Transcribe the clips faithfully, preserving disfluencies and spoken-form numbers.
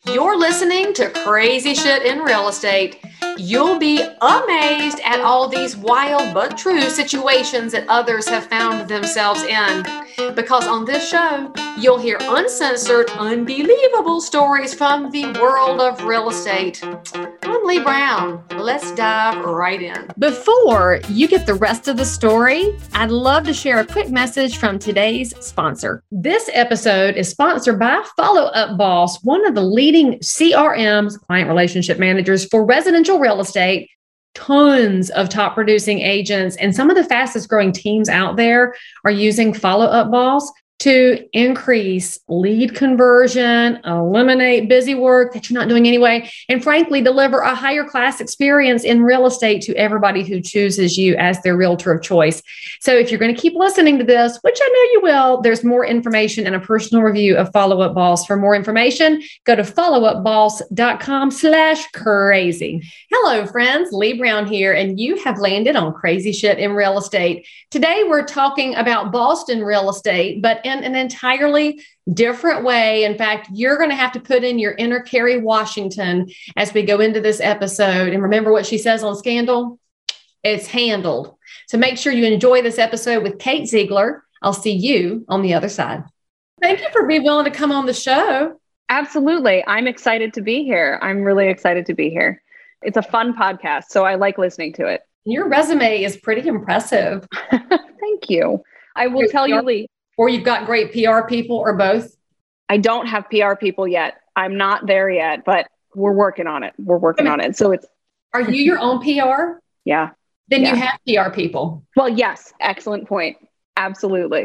You're listening to Crazy Shit in Real Estate. You'll be amazed at all these wild but true situations that others have found themselves in. Because on this show, you'll hear uncensored, unbelievable stories from the world of real estate. I'm Lee Brown. Let's dive right in. Before you get the rest of the story, I'd love to share a quick message from today's sponsor. This episode is sponsored by Follow Up Boss, one of the leading C R Ms, client relationship managers for residential real estate. Tons of top producing agents and some of the fastest growing teams out there are using Follow Up Boss to increase lead conversion, eliminate busy work that you're not doing anyway, and frankly, deliver a higher class experience in real estate to everybody who chooses you as their realtor of choice. So if you're going to keep listening to this, which I know you will, there's more information and a personal review of Follow Up Boss. For more information, go to followupboss.com slash crazy. Hello, friends. Lee Brown here, and you have landed on Crazy Shit in Real Estate. Today, we're talking about Boston real estate, but in an entirely different way. In fact, you're going to have to put in your inner Kerry Washington as we go into this episode. And remember what she says on Scandal? It's handled. So make sure you enjoy this episode with Kate Ziegler. I'll see you on the other side. Thank you for being willing to come on the show. Absolutely. I'm excited to be here. I'm really excited to be here. It's a fun podcast, so I like listening to it. Your resume is pretty impressive. Thank you. I will tell you, Lee. Or you've got great P R people, or both? I don't have P R people yet. I'm not there yet, but we're working on it. We're working on it. So it's. Are you your own P R? Yeah. Then yeah. you have P R people. Well, yes. Excellent point. Absolutely.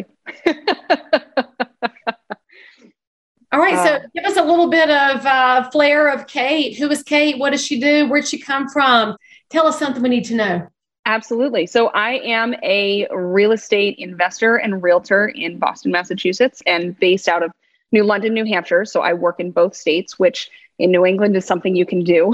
All right. So uh, give us a little bit of uh, flair of Kate. Who is Kate? What does she do? Where'd she come from? Tell us something we need to know. Absolutely. So I am a real estate investor and realtor in Boston, Massachusetts, and based out of New London, New Hampshire. So I work in both states, which in New England is something you can do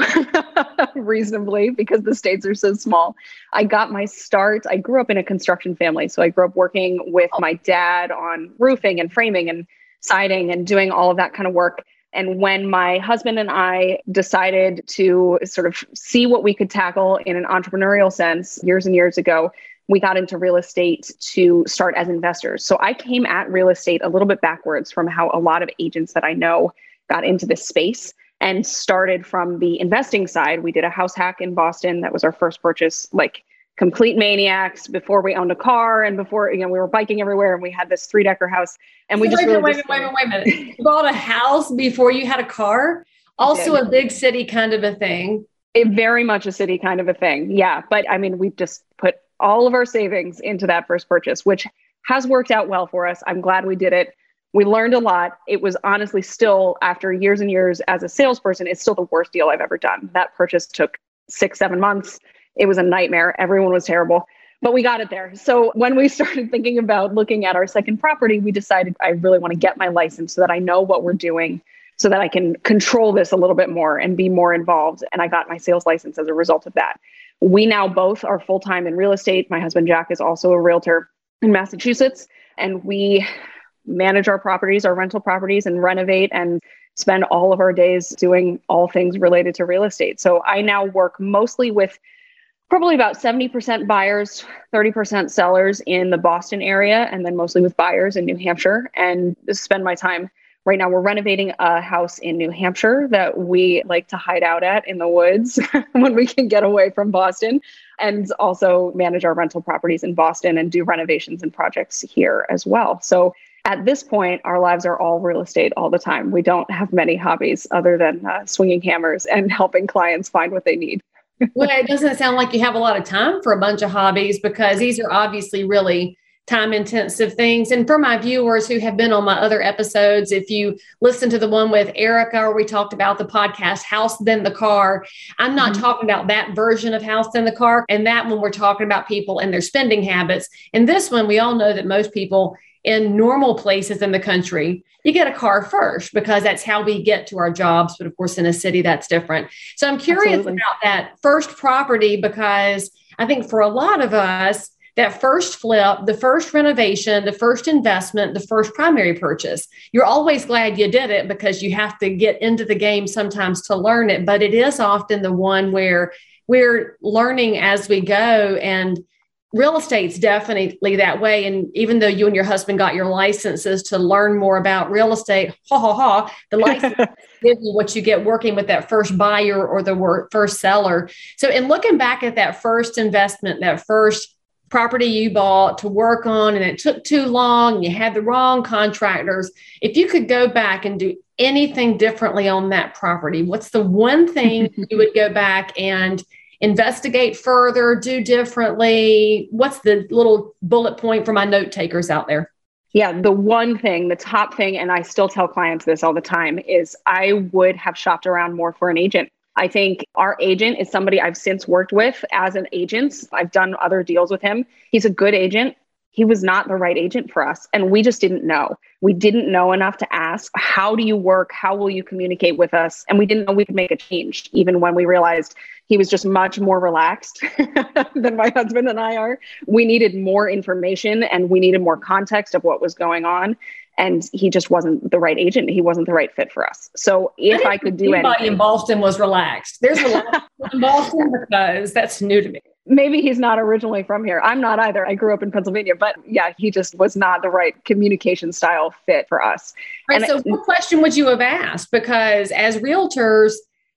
reasonably because the states are so small. I got my start. I grew up in a construction family. So I grew up working with my dad on roofing and framing and siding and doing all of that kind of work. And when my husband and I decided to sort of see what we could tackle in an entrepreneurial sense years and years ago, we got into real estate to start as investors. So I came at real estate a little bit backwards from how a lot of agents that I know got into this space and started from the investing side. We did a house hack in Boston. That was our first purchase, like complete maniacs before we owned a car and before, you know, we were biking everywhere and we had this three decker house and we wait, just wait, really wait, just, wait, wait, wait a minute. You bought a house before you had a car? Also a big city kind of a thing. It very much a city kind of a thing. Yeah. But I mean, we've just put all of our savings into that first purchase, which has worked out well for us. I'm glad we did it. We learned a lot. It was honestly still, after years and years as a salesperson, it's still the worst deal I've ever done. That purchase took six, seven months. It was a nightmare. Everyone was terrible, but we got it there. So when we started thinking about looking at our second property, we decided I really want to get my license so that I know what we're doing, so that I can control this a little bit more and be more involved. And I got my sales license as a result of that. We now both are full-time in real estate. My husband, Jack, is also a realtor in Massachusetts, and we manage our properties, our rental properties, and renovate and spend all of our days doing all things related to real estate. So I now work mostly with probably about seventy percent buyers, thirty percent sellers in the Boston area, and then mostly with buyers in New Hampshire, and spend my time. Right now, we're renovating a house in New Hampshire that we like to hide out at in the woods when we can get away from Boston, and also manage our rental properties in Boston and do renovations and projects here as well. So at this point, our lives are all real estate all the time. We don't have many hobbies other than uh, swinging hammers and helping clients find what they need. Well, it doesn't sound like you have a lot of time for a bunch of hobbies, because these are obviously really time intensive things. And for my viewers who have been on my other episodes, if you listen to the one with Erica, where we talked about the podcast, House Then the Car, I'm not mm-hmm. talking about that version of House Then the Car. And that one, we're talking about people and their spending habits. And this one, we all know that most people in normal places in the country, you get a car first because that's how we get to our jobs. But of course, in a city, that's different. So I'm curious Absolutely. about that first property, because I think for a lot of us, that first flip, the first renovation, the first investment, the first primary purchase. You're always glad you did it because you have to get into the game sometimes to learn it. But it is often the one where we're learning as we go. And real estate's definitely that way. And even though you and your husband got your licenses to learn more about real estate, ha ha ha, the license gives you what you get working with that first buyer or the wor- first seller. So in looking back at that first investment, that first property you bought to work on, and it took too long, and you had the wrong contractors, if you could go back and do anything differently on that property, what's the one thing you would go back and investigate further, do differently? What's the little bullet point for my note takers out there? Yeah, the one thing, the top thing, and I still tell clients this all the time, is I would have shopped around more for an agent. I think our agent is somebody I've since worked with as an agent. I've done other deals with him. He's a good agent. He was not the right agent for us. And we just didn't know. We didn't know enough to ask, how do you work? How will you communicate with us? And we didn't know we could make a change, even when we realized he was just much more relaxed than my husband and I are. We needed more information and we needed more context of what was going on. And he just wasn't the right agent. He wasn't the right fit for us. So if I, I could do anybody anything. in Boston was relaxed. There's relaxed in Boston because that's new to me. Maybe he's not originally from here. I'm not either. I grew up in Pennsylvania, but yeah, he just was not the right communication style fit for us. Right, and so it, what question would you have asked? Because as realtors,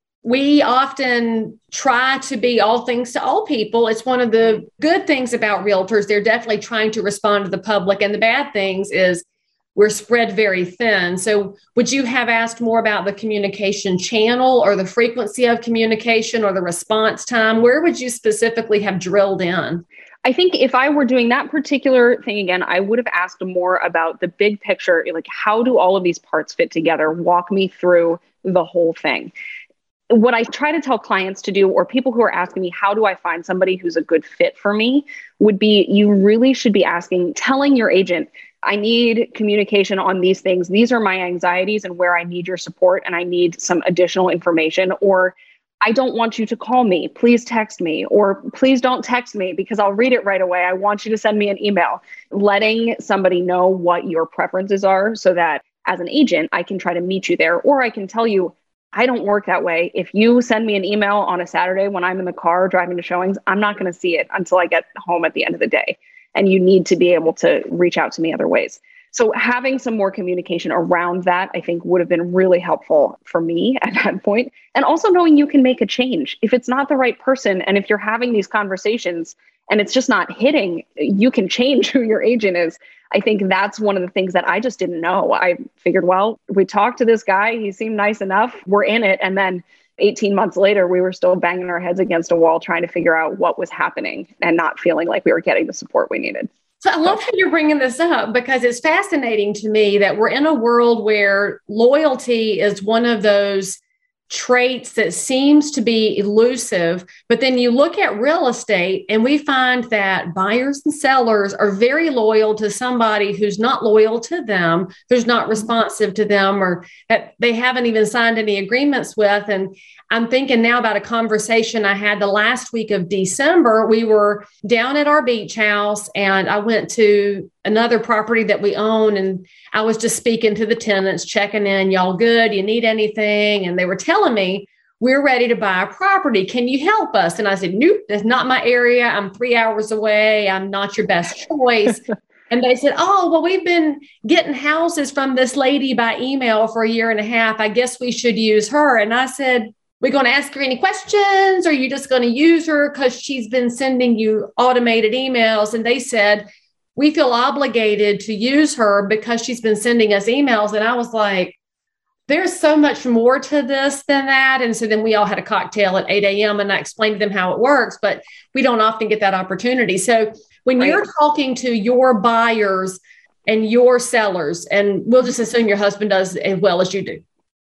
we often try to be all things to all people. It's one of the good things about realtors. They're definitely trying to respond to the public. And the bad things is we're spread very thin. So would you have asked more about the communication channel or the frequency of communication or the response time? Where would you specifically have drilled in? I think if I were doing that particular thing again, I would have asked more about the big picture, like how do all of these parts fit together? Walk me through the whole thing. What I try to tell clients to do, or people who are asking me, how do I find somebody who's a good fit for me, would be you really should be asking, telling your agent, I need communication on these things. These are my anxieties and where I need your support and I need some additional information. Or I don't want you to call me. Please text me. Or please don't text me because I'll read it right away. I want you to send me an email. Letting somebody know what your preferences are so that as an agent, I can try to meet you there. Or I can tell you, I don't work that way. If you send me an email on a Saturday when I'm in the car driving to showings, I'm not going to see it until I get home at the end of the day. And you need to be able to reach out to me other ways. So having some more communication around that, I think would have been really helpful for me at that point. And also knowing you can make a change. If it's not the right person, and if you're having these conversations and it's just not hitting, you can change who your agent is. I think that's one of the things that I just didn't know. I figured, well, we talked to this guy. He seemed nice enough. We're in it. And then eighteen months later, we were still banging our heads against a wall trying to figure out what was happening and not feeling like we were getting the support we needed. So I love how you're bringing this up because it's fascinating to me that we're in a world where loyalty is one of those traits that seems to be elusive. But then you look at real estate and we find that buyers and sellers are very loyal to somebody who's not loyal to them, who's not responsive to them, or that they haven't even signed any agreements with. And I'm thinking now about a conversation I had the last week of December. We were down at our beach house and I went to another property that we own. And I was just speaking to the tenants, checking in, y'all good? You need anything? And they were telling me, we're ready to buy a property. Can you help us? And I said, nope, that's not my area. I'm three hours away. I'm not your best choice. And they said, oh, well, we've been getting houses from this lady by email for a year and a half. I guess we should use her. And I said, we're going to ask her any questions, or are you just going to use her because she's been sending you automated emails? And they said, we feel obligated to use her because she's been sending us emails. And I was like, there's so much more to this than that. And so then we all had a cocktail at eight a.m. and I explained to them how it works, but we don't often get that opportunity. So when right. you're talking to your buyers and your sellers, and we'll just assume your husband does as well as you do,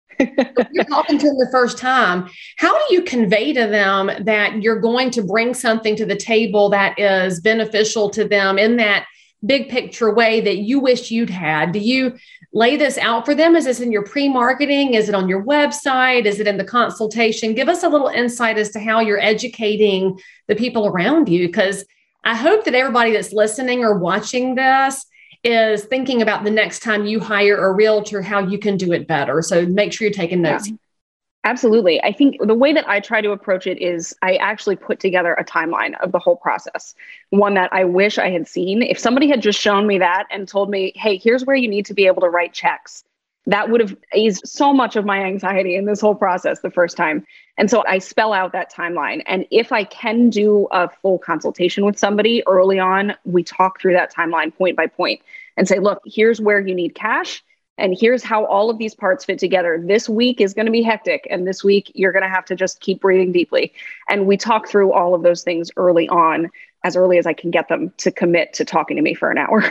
if you're talking to them the first time, how do you convey to them that you're going to bring something to the table that is beneficial to them in that big picture way that you wish you'd had? Do you lay this out for them? Is this in your pre-marketing? Is it on your website? Is it in the consultation? Give us a little insight as to how you're educating the people around you, because I hope that everybody that's listening or watching this is thinking about the next time you hire a realtor, how you can do it better. So make sure you're taking notes. Yeah. Absolutely. I think the way that I try to approach it is I actually put together a timeline of the whole process, one that I wish I had seen. If somebody had just shown me that and told me, hey, here's where you need to be able to write checks, that would have eased so much of my anxiety in this whole process the first time. And so I spell out that timeline. And if I can do a full consultation with somebody early on, we talk through that timeline point by point and say, look, here's where you need cash. And here's how all of these parts fit together. This week is going to be hectic. And this week, you're going to have to just keep breathing deeply. And we talk through all of those things early on, as early as I can get them to commit to talking to me for an hour.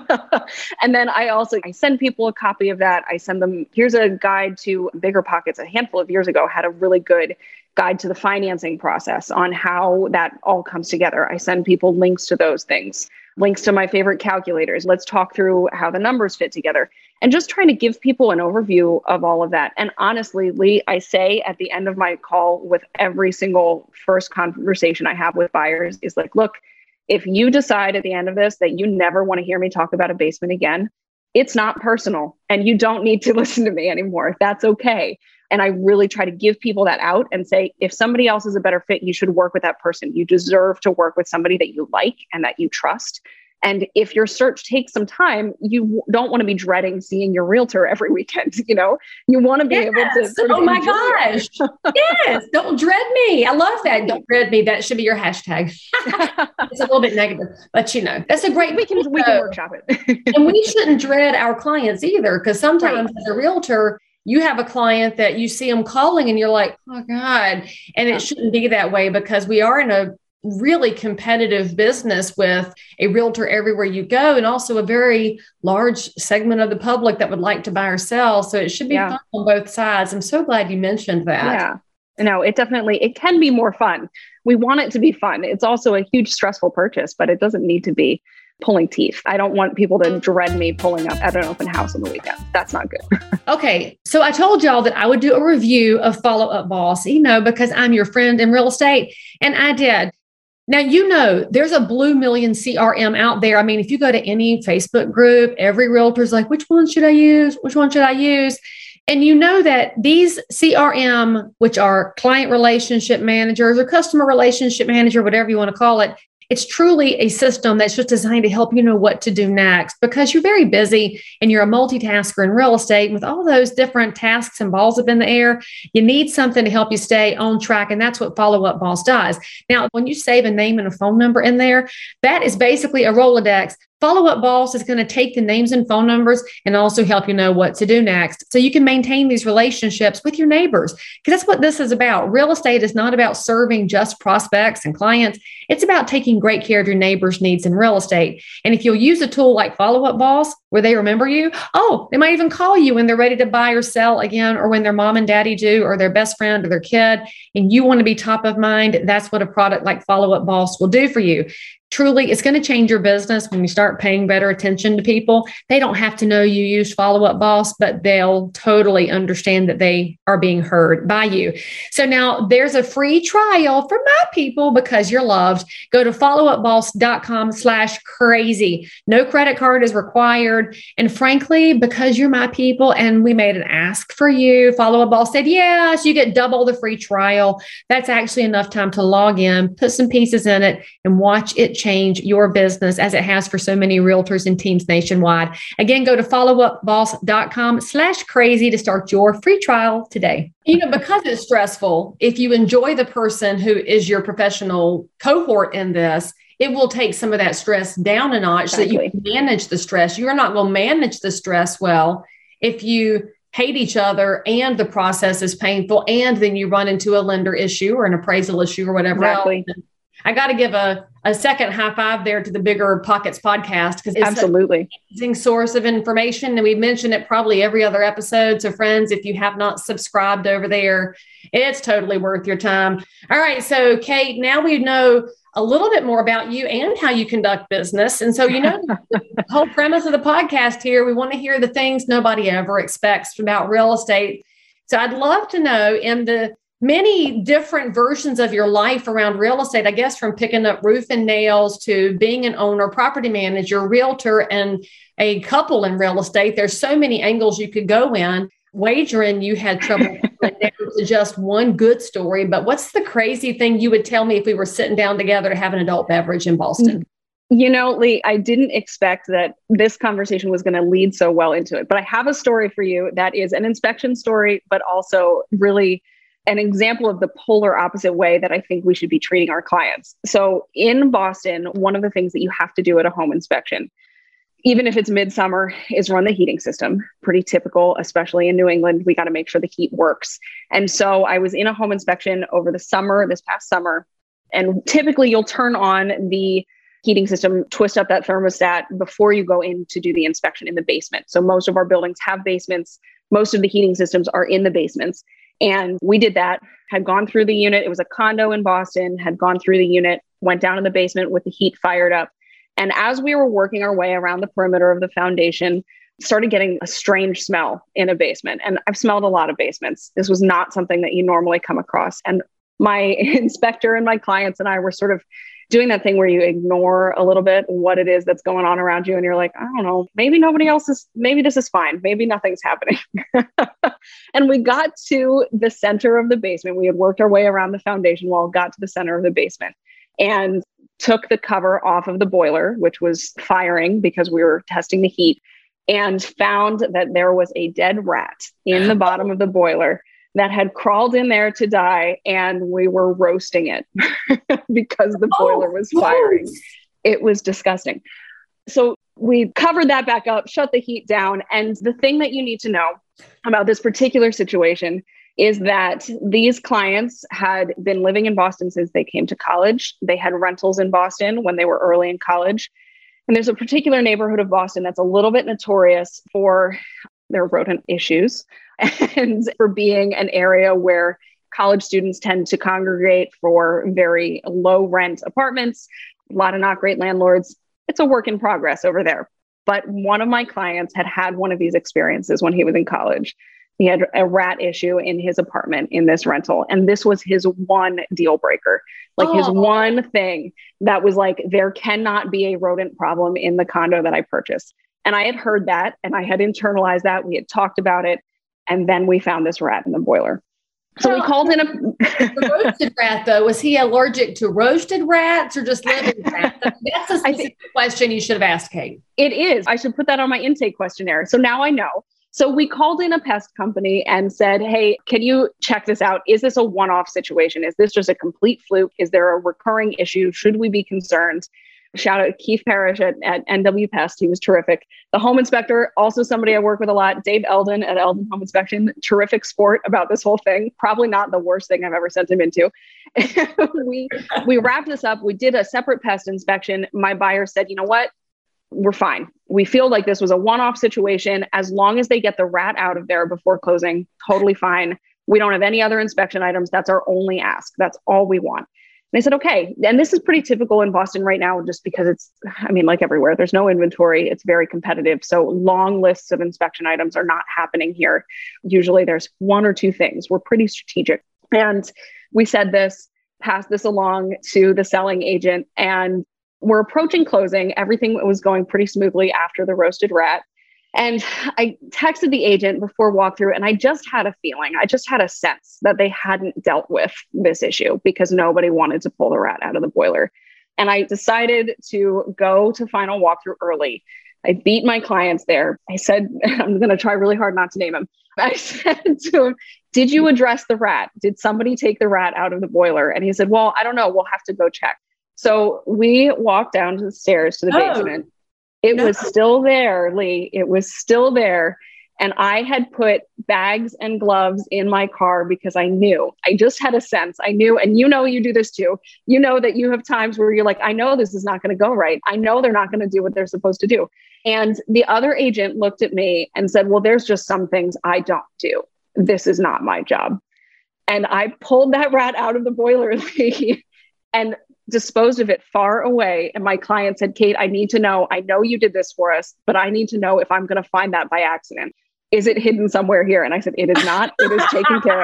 And then I also, I send people a copy of that. I send them, here's a guide to BiggerPockets. A handful of years ago had a really good guide to the financing process on how that all comes together. I send people links to those things, links to my favorite calculators. Let's talk through how the numbers fit together. And just trying to give people an overview of all of that. And honestly, Lee, I say at the end of my call with every single first conversation I have with buyers is like, look, if you decide at the end of this that you never want to hear me talk about a basement again, it's not personal and you don't need to listen to me anymore. That's okay. And I really try to give people that out and say, if somebody else is a better fit, you should work with that person. You deserve to work with somebody that you like and that you trust. And if your search takes some time, you don't want to be dreading seeing your realtor every weekend. You know, you want to be yes. able to. Sort of oh my gosh. Yes. Don't dread me. I love that. Don't dread me. That should be your hashtag. It's a little bit negative, but you know, that's a great, we can, we can workshop it. And we shouldn't dread our clients either. Because sometimes right. as a realtor, you have a client that you see them calling and you're like, oh God. And it shouldn't be that way because we are in a really competitive business with a realtor everywhere you go, and also a very large segment of the public that would like to buy or sell. So it should be yeah. fun on both sides. I'm so glad you mentioned that. Yeah, no, it definitely, it can be more fun. We want it to be fun. It's also a huge stressful purchase, but it doesn't need to be pulling teeth. I don't want people to dread me pulling up at an open house on the weekend. That's not good. Okay. So I told y'all that I would do a review of Follow Up Boss, you know, because I'm your friend in real estate. And I did. Now, you know, there's a blue million C R M out there. I mean, if you go to any Facebook group, every realtor's like, which one should I use? Which one should I use? And you know that these C R M, which are client relationship managers or customer relationship manager, whatever you want to call it, it's truly a system that's just designed to help you know what to do next because you're very busy and you're a multitasker in real estate. And with all those different tasks and balls up in the air, you need something to help you stay on track. And that's what Follow Up Boss does. Now, when you save a name and a phone number in there, that is basically a Rolodex. Follow Up Boss is going to take the names and phone numbers and also help you know what to do next. So you can maintain these relationships with your neighbors because that's what this is about. Real estate is not about serving just prospects and clients. It's about taking great care of your neighbors' needs in real estate. And if you'll use a tool like Follow Up Boss, where they remember you, oh, they might even call you when they're ready to buy or sell again, or when their mom and daddy do, or their best friend or their kid, and you want to be top of mind, that's what a product like Follow Up Boss will do for you. Truly, it's going to change your business when you start paying better attention to people. They don't have to know you used Follow Up Boss, but they'll totally understand that they are being heard by you. So now there's a free trial for my people because you're loved. Go to followupboss.com slash crazy. No credit card is required. And frankly, because you're my people and we made an ask for you, Follow Up Boss said, yes, you get double the free trial. That's actually enough time to log in, put some pieces in it, and watch it change your business as it has for so many realtors and teams nationwide. Again, go to followupboss.com slash crazy to start your free trial today. You know, because it's stressful, if you enjoy the person who is your professional cohort in this, it will take some of that stress down a notch exactly. so that you can manage the stress. You're not going to manage the stress well if you hate each other and the process is painful and then you run into a lender issue or an appraisal issue or whatever exactly. else. I got to give a, a second high five there to the BiggerPockets podcast because it's absolutely an amazing source of information. And we mention it probably every other episode. So friends, if you have not subscribed over there, it's totally worth your time. All right. So Kate, now we know a little bit more about you and how you conduct business. And so, you know, the whole premise of the podcast here, we want to hear the things nobody ever expects about real estate. So I'd love to know in the many different versions of your life around real estate, I guess, from picking up roof and nails to being an owner, property manager, realtor, and a couple in real estate. There's so many angles you could go in. Wagering, you had trouble to just one good story, but what's the crazy thing you would tell me if we were sitting down together to have an adult beverage in Boston? You know, Lee, I didn't expect that this conversation was going to lead so well into it, but I have a story for you that is an inspection story, but also really an example of the polar opposite way that I think we should be treating our clients. So in Boston, one of the things that you have to do at a home inspection, even if it's midsummer, is run the heating system. Pretty typical, especially in New England. We got to make sure the heat works. And so I was in a home inspection over the summer, this past summer, and typically you'll turn on the heating system, twist up that thermostat before you go in to do the inspection in the basement. So most of our buildings have basements. Most of the heating systems are in the basements. And we did that, had gone through the unit. It was a condo in Boston, had gone through the unit, went down in the basement with the heat fired up. And as we were working our way around the perimeter of the foundation, started getting a strange smell in a basement. And I've smelled a lot of basements. This was not something that you normally come across. And my inspector and my clients and I were sort of doing that thing where you ignore a little bit what it is that's going on around you. And you're like, I don't know, maybe nobody else is, maybe this is fine. Maybe nothing's happening. And we got to the center of the basement. We had worked our way around the foundation wall, got to the center of the basement and took the cover off of the boiler, which was firing because we were testing the heat, and found that there was a dead rat in the bottom of the boiler that had crawled in there to die, and we were roasting it because the boiler was firing. Oh, it was disgusting. So we covered that back up, shut the heat down. And the thing that you need to know about this particular situation is that these clients had been living in Boston since they came to college. They had rentals in Boston when they were early in college. And there's a particular neighborhood of Boston that's a little bit notorious for their rodent issues and for being an area where college students tend to congregate for very low rent apartments, a lot of not great landlords. It's a work in progress over there. But one of my clients had had one of these experiences when he was in college. He had a rat issue in his apartment in this rental. And this was his one deal breaker, like oh. his one thing that was like, there cannot be a rodent problem in the condo that I purchased. And I had heard that and I had internalized that. We had talked about it. And then we found this rat in the boiler. So we called in a the roasted rat, though. Was he allergic to roasted rats or just living rats? That's a specific question you should have asked Kate. It is. I should put that on my intake questionnaire. So now I know. So we called in a pest company and said, hey, can you check this out? Is this a one-off situation? Is this just a complete fluke? Is there a recurring issue? Should we be concerned? Shout out to Keith Parrish at, at N W Pest. He was terrific. The home inspector, also somebody I work with a lot, Dave Eldon at Eldon Home Inspection, terrific sport about this whole thing. Probably not the worst thing I've ever sent him into. we we wrapped this up. We did a separate pest inspection. My buyer said, you know what? We're fine. We feel like this was a one-off situation. As long as they get the rat out of there before closing, totally fine. We don't have any other inspection items. That's our only ask. That's all we want. And I said, okay. And this is pretty typical in Boston right now, just because it's, I mean, like everywhere, there's no inventory. It's very competitive. So long lists of inspection items are not happening here. Usually there's one or two things. We're pretty strategic. And we said this, passed this along to the selling agent, and we're approaching closing. Everything was going pretty smoothly after the roasted rat. And I texted the agent before walkthrough, and I just had a feeling, I just had a sense that they hadn't dealt with this issue because nobody wanted to pull the rat out of the boiler. And I decided to go to final walkthrough early. I beat my clients there. I said, I'm going to try really hard not to name him. I said to him, did you address the rat? Did somebody take the rat out of the boiler? And he said, well, I don't know. We'll have to go check. So we walked down to the stairs to the oh. basement. It no. was still there, Lee. It was still there. And I had put bags and gloves in my car because I knew, I just had a sense. I knew, and you know, you do this too. You know that you have times where you're like, I know this is not going to go right. I know they're not going to do what they're supposed to do. And the other agent looked at me and said, well, there's just some things I don't do. This is not my job. And I pulled that rat out of the boiler, Lee, and disposed of it far away. And my client said, Kate, I need to know, I know you did this for us, but I need to know if I'm going to find that by accident. Is it hidden somewhere here? And I said, it is not. It is taken care of.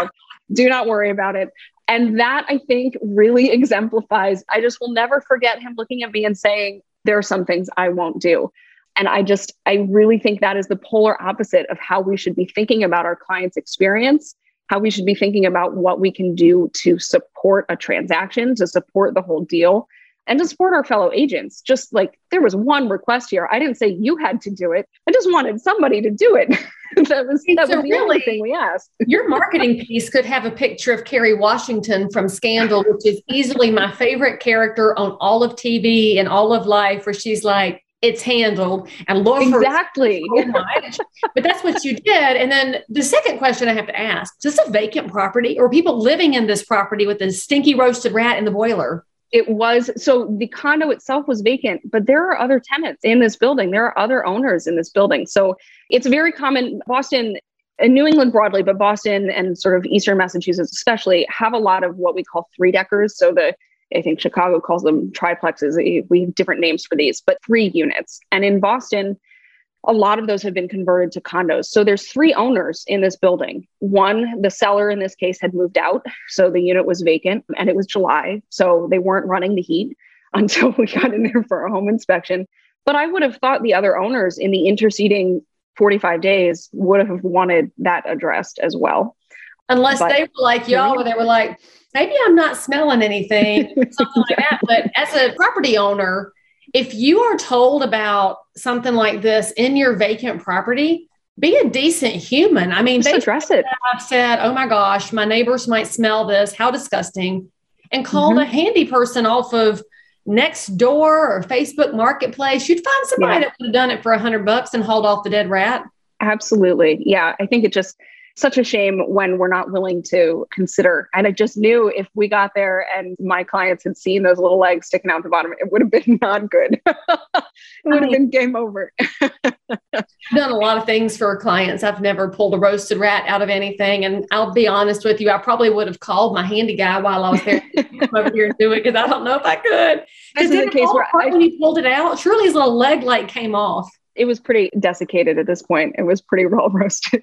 Do not worry about it. And that, I think, really exemplifies, I just will never forget him looking at me and saying, there are some things I won't do. And I just, I really think that is the polar opposite of how we should be thinking about our client's experience, how we should be thinking about what we can do to support a transaction, to support the whole deal, and to support our fellow agents. Just like there was one request here. I didn't say you had to do it. I just wanted somebody to do it. that was, that so was the really, only thing we asked. Your marketing piece could have a picture of Kerry Washington from Scandal, which is easily my favorite character on all of T V and all of life, where she's like, it's handled, and Laura exactly. So much. But that's what you did. And then the second question I have to ask, is this a vacant property, or people living in this property with a stinky roasted rat in the boiler? It was. So the condo itself was vacant, but there are other tenants in this building. There are other owners in this building. So it's very common. Boston and New England broadly, but Boston and sort of Eastern Massachusetts especially have a lot of what we call three deckers. So the I think Chicago calls them triplexes. We have different names for these, but three units. And in Boston, a lot of those have been converted to condos. So there's three owners in this building. One, the seller in this case had moved out. So the unit was vacant and it was July. So they weren't running the heat until we got in there for a home inspection. But I would have thought the other owners in the interceding forty-five days would have wanted that addressed as well. Unless but, they were like y'all, where they were like, maybe I'm not smelling anything, something like that. But as a property owner, if you are told about something like this in your vacant property, be a decent human. I mean, just they address it. I've said, oh my gosh, my neighbors might smell this. How disgusting. And called mm-hmm. a handy person off of Nextdoor or Facebook Marketplace. You'd find somebody yeah. that would have done it for a hundred bucks and hauled off the dead rat. Absolutely. Yeah. I think it just, such a shame when we're not willing to consider. And I just knew if we got there and my clients had seen those little legs sticking out the bottom, it would have been not good. It would have been game over. I've done a lot of things for clients. I've never pulled a roasted rat out of anything. And I'll be honest with you, I probably would have called my handy guy while I was there to come over here and do it, because I don't know if I could. Because in the case where I, when you pulled it out, surely his little leg light came off. It was pretty desiccated at this point. It was pretty well roasted.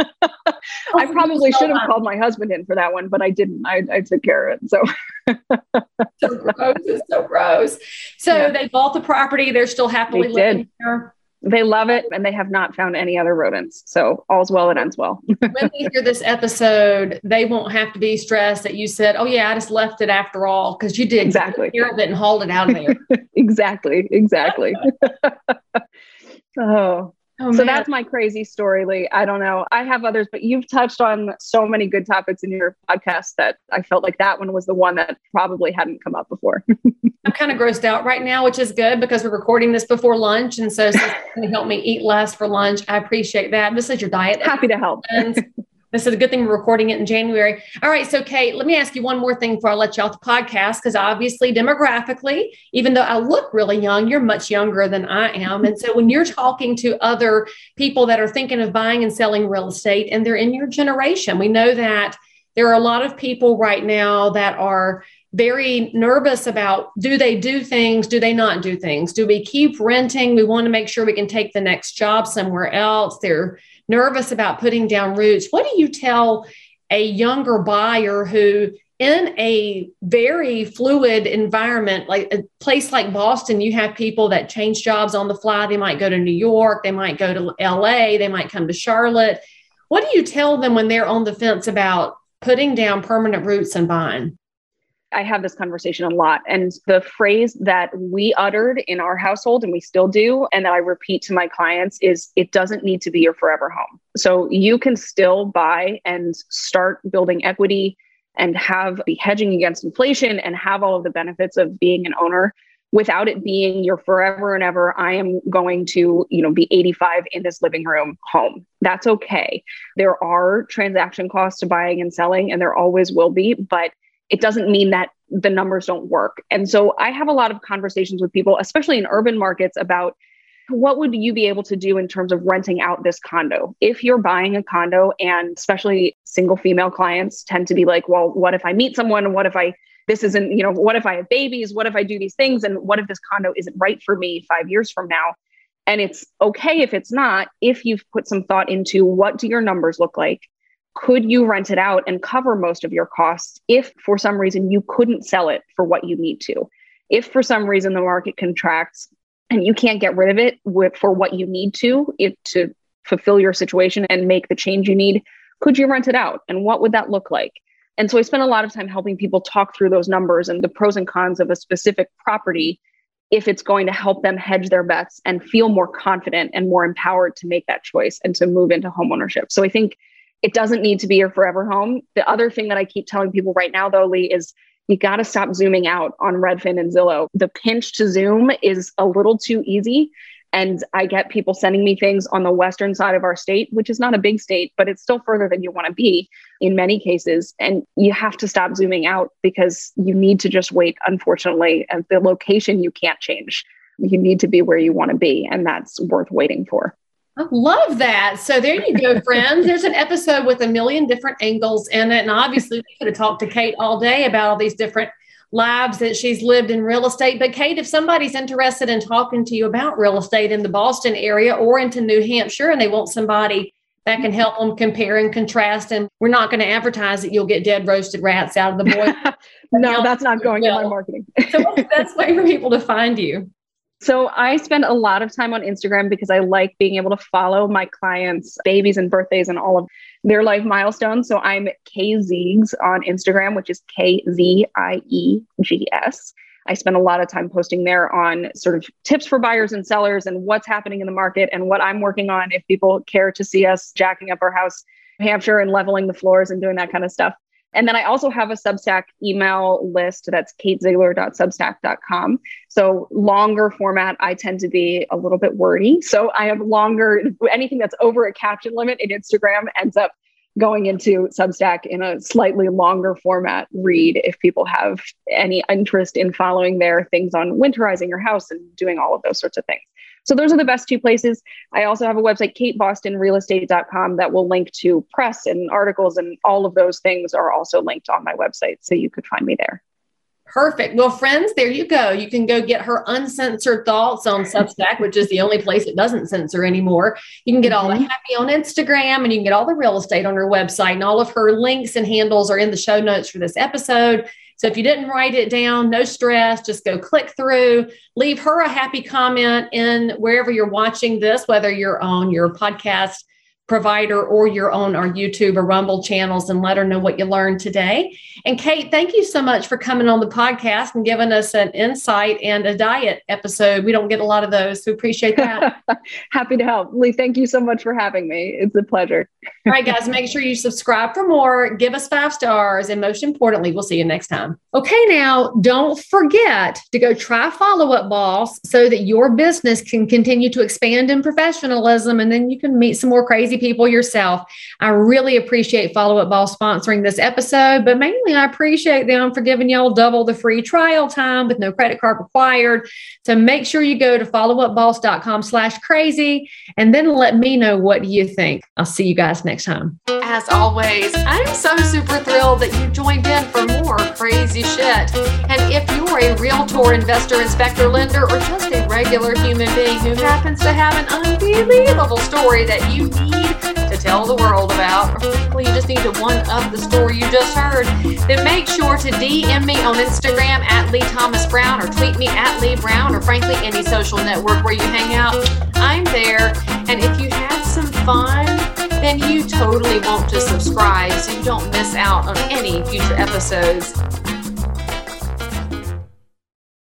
I probably should have called my husband in for that one, but I didn't. I, I took care of it. So, so gross. It's so gross. So yeah. They bought the property. They're still happily they living did. there. They love it, and they have not found any other rodents. So all's well that ends well. When they hear this episode, they won't have to be stressed that you said, oh yeah, I just left it after all, because you did exactly take care of it and hauled it out of there. exactly. Exactly. Oh, oh so man. That's my crazy story, Lee. I don't know. I have others, but you've touched on so many good topics in your podcast that I felt like that one was the one that probably hadn't come up before. I'm kind of grossed out right now, which is good because we're recording this before lunch. And so, so it's going to help me eat less for lunch. I appreciate that. This is your diet. Happy to help. This is a good thing we're recording it in January. All right. So, Kate, let me ask you one more thing before I let you off the podcast, because obviously demographically, even though I look really young, you're much younger than I am. And so when you're talking to other people that are thinking of buying and selling real estate and they're in your generation, we know that there are a lot of people right now that are very nervous about, do they do things? Do they not do things? Do we keep renting? We want to make sure we can take the next job somewhere else. They're nervous about putting down roots. What do you tell a younger buyer who, in a very fluid environment, like a place like Boston, you have people that change jobs on the fly. They might go to New York. They might go to L A. They might come to Charlotte. What do you tell them when they're on the fence about putting down permanent roots and buying? I have this conversation a lot. And the phrase that we uttered in our household, and we still do, and that I repeat to my clients is, it doesn't need to be your forever home. So you can still buy and start building equity and have be hedging against inflation and have all of the benefits of being an owner without it being your forever and ever, I am going to, you know, be eighty-five in this living room home. That's okay. There are transaction costs to buying and selling, and there always will be, but it doesn't mean that the numbers don't work. And so I have a lot of conversations with people, especially in urban markets, about what would you be able to do in terms of renting out this condo? If you're buying a condo, and especially single female clients tend to be like, well, what if I meet someone? What if I, this isn't, you know, what if I have babies? What if I do these things? And what if this condo isn't right for me five years from now? And it's okay if it's not, if you've put some thought into what do your numbers look like? could you rent it out and cover most of your costs if for some reason you couldn't sell it for what you need to? If for some reason the market contracts and you can't get rid of it with, for what you need to, it, to fulfill your situation and make the change you need, could you rent it out? And what would that look like? And so I spent a lot of time helping people talk through those numbers and the pros and cons of a specific property if it's going to help them hedge their bets and feel more confident and more empowered to make that choice and to move into homeownership. So I think it doesn't need to be your forever home. The other thing that I keep telling people right now, though, Lee, is you got to stop zooming out on Redfin and Zillow. The pinch to zoom is a little too easy. And I get people sending me things on the western side of our state, which is not a big state, but it's still further than you want to be in many cases. And you have to stop zooming out because you need to just wait, unfortunately, and the location you can't change. You need to be where you want to be, and that's worth waiting for. I love that. So there you go, friends. There's an episode with a million different angles in it. And obviously we could have talked to Kate all day about all these different lives that she's lived in real estate. But Kate, if somebody's interested in talking to you about real estate in the Boston area or into New Hampshire, and they want somebody that can help them compare and contrast, and we're not going to advertise that you'll get dead roasted rats out of the boy. No, that's not going in my marketing. So what's the best way for people to find you? So I spend a lot of time on Instagram because I like being able to follow my clients' babies and birthdays and all of their life milestones. So I'm K Ziegs on Instagram, which is K Z I E G S. I spend a lot of time posting there on sort of tips for buyers and sellers and what's happening in the market and what I'm working on if people care to see us jacking up our house in New Hampshire and leveling the floors and doing that kind of stuff. And then I also have a Substack email list that's kate ziegler dot substack dot com. So longer format, I tend to be a little bit wordy. So I have longer, anything that's over a caption limit in Instagram ends up going into Substack in a slightly longer format read if people have any interest in following their things on winterizing your house and doing all of those sorts of things. So those are the best two places. I also have a website, kate boston real estate dot com, that will link to press and articles, and all of those things are also linked on my website. So you could find me there. Perfect. Well, friends, there you go. You can go get her uncensored thoughts on Substack, which is the only place it doesn't censor anymore. You can get all the happy on Instagram, and you can get all the real estate on her website, and all of her links and handles are in the show notes for this episode. So if you didn't write it down, no stress, just go click through, leave her a happy comment in wherever you're watching this, whether you're on your podcast provider or you're on our YouTube or Rumble channels, and let her know what you learned today. And Kate, thank you so much for coming on the podcast and giving us an insight and a diet episode. We don't get a lot of those, so appreciate that. Happy to help. Lee, thank you so much for having me. It's a pleasure. All right, guys, make sure you subscribe for more, give us five stars, and most importantly, we'll see you next time. Okay, now don't forget to go try Follow Up Boss so that your business can continue to expand in professionalism, and then you can meet some more crazy people yourself. I really appreciate Follow Up Boss sponsoring this episode, but mainly I appreciate them for giving y'all double the free trial time with no credit card required. So make sure you go to follow up boss dot com slash crazy and then let me know what you think. I'll see you guys next time. As always, I'm so super thrilled that you joined in for more crazy shit. And if you're a realtor, investor, inspector, lender, or just a regular human being who happens to have an unbelievable story that you need to tell the world about, or frankly, you just need to one-up the story you just heard, then make sure to D M me on Instagram at Lee Thomas Brown, or tweet me at Lee Brown, or frankly, any social network where you hang out. I'm there. And if you had some fun, then you totally want to subscribe so you don't miss out on any future episodes.